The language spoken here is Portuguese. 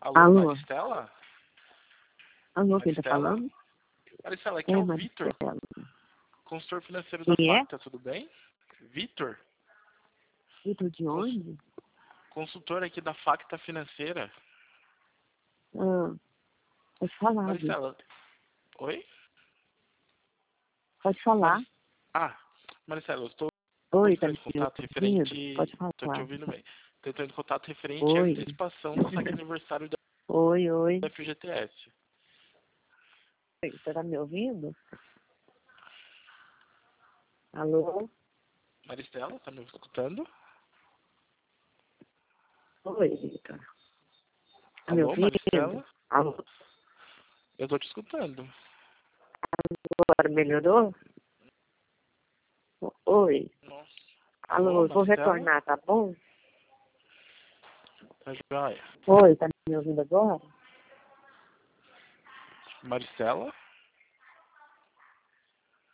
Alô, Alô? Maristela? Alô, quem tá Maristela? falando? Maristela, aqui é o Vitor, Marcelo. consultor financeiro da Quem é? Facta, tudo bem? Vitor, Vitor de onde? consultor aqui da Facta Financeira. Ah, pode falar, Vitor. Maristela, oi? Pode falar. Maristela, eu estou Oi, tá entrando me em contato ouvindo? referente... Pode Estou te falar. ouvindo bem. Estou entrando em contato referente à Oi. antecipação do saque aniversário Oi, oi. da FGTS. Oi, você tá me ouvindo? Alô? Maristela, tá me escutando? Oi, Vitor. Tá me Alô, ouvindo? Maristela? Alô? Eu estou te escutando. Agora melhorou? Oi. Nossa. Alô, Alô, eu vou Maristela? retornar, tá bom? Tá joia. Oi, tá me ouvindo agora? Maristela?